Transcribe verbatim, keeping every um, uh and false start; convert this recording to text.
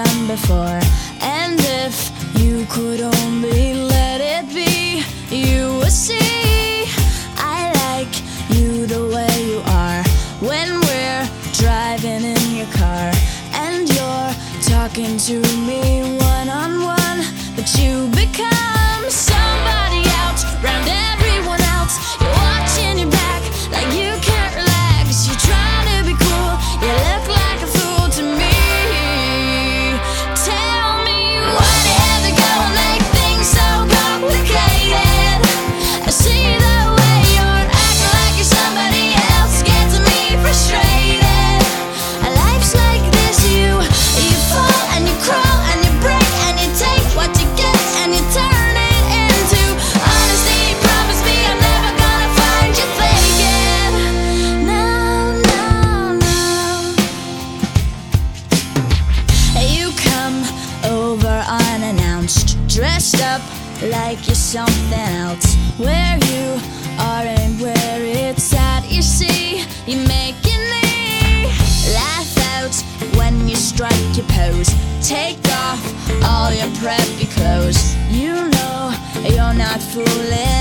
done before. And if you could only let it be, you would see I like you the way you are. When we're driving in your car and you're talking to me one-on-one, but you become somebody else round everyone else. You're watching your back like you can't relax. You're trying to be cool, you look like a fool to me. Tell me, why do you ever go and make things so complicated? I see the way you're acting like you're somebody else, gets me frustrated. Life's like this, you you fall and you crawl and you break and you take what you get and you turn it into honesty. Promise me I'm never gonna find you faking. No, no, no. You come over unannounced, dressed up like you're something else. Where you are and where it's at, you see, you're making me laugh out when you strike your pose. Take off all your preppy clothes. You know you're not fooling